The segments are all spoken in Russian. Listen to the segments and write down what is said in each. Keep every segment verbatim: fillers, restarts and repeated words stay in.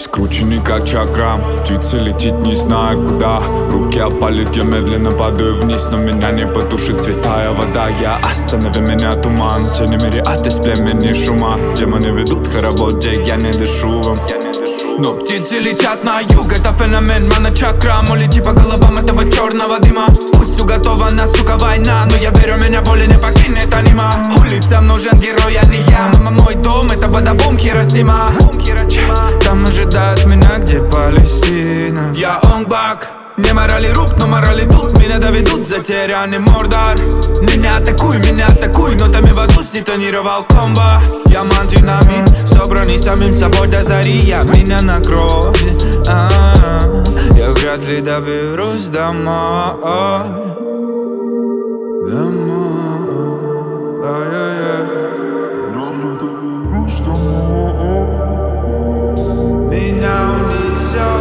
Скрученный как чакрам, птица летит не знаю куда. Руки опалит, я медленно падаю вниз, но меня не потушит святая вода. Я останови меня туман, тени мириад из племени шума. Демоны ведут хоровод, где я не дышу вам. Но птицы летят на юг, это феномен мана-чакрам. Улети по головам этого черного дыма. Пусть уготована, сука, война, но я верю, меня боли не покинет анима. Улицам нужен герой, а не я. Мама, мой дом, это бада-бум Хиросима. Там ожидают меня, где Палестина. Я онг-бак. Не морали рук, но морали тут. Меня доведут затерянный Мордор. Меня атакуй, меня атакуй, но там и в аду сдетонировал комбо. Я ман-динамит, собранный самим собой до зари. Я меня накроет, а-а-а. Я вряд ли доберусь домой. Домой, ай-яй-яй. Вряд ли доберусь домой. Меня унесет,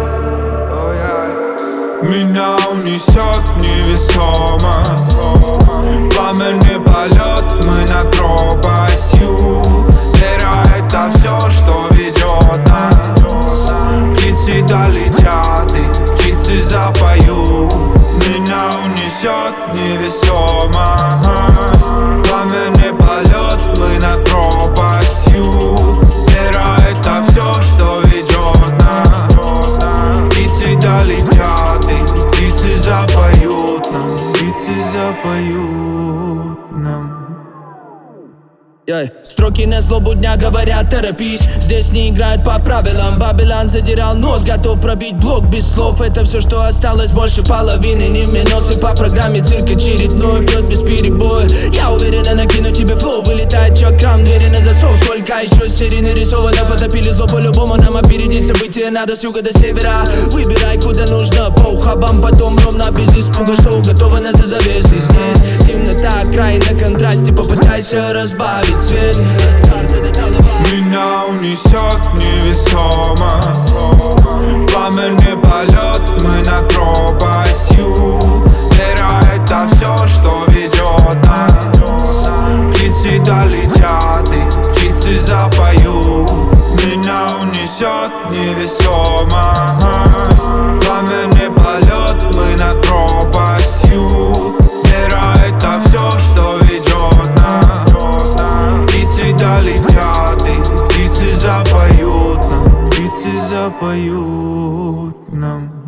меня унесет невесомость. Пламенный полет, мы над пропастью. Вера — это все, что ведет нас. Птицы долетят и птицы запоют. Меня унесет невесомость. Пламенный полет, мы над пропастью. Вера — это все, что ведет нас. Птицы долетят и птицы запоют нам. Птицы запоют нам. Yeah. Строки на злобу дня говорят торопись. Здесь не играют по правилам. Бабилан задирал нос, готов пробить блок без слов. Это все, что осталось, больше половины не минусы. По программе цирк очередной бьет без перебоя. Я уверенно накину тебе флоу. Вылетает чакрам, двери на засов. Сколько еще серий нарисовано, потопили зло по-любому. Нам опередить события надо с юга до севера. Выбирай куда нужно, по ухабам, потом ровно без испуга. Что уготовано за завесы здесь. Темнота, край на контрасте, попытайся разбавить цвет. Меня унесет невесомость. Пламенный полет, мы над пропастью. Вера — это все, что ведет нас. Птицы долетят и птицы запоют. Меня унесет невесомость. Пламенный полет, мы над пропастью. Вера — это все, что ведет нас. Птицы долетят и птицы запоют нам. Птицы запоют нам.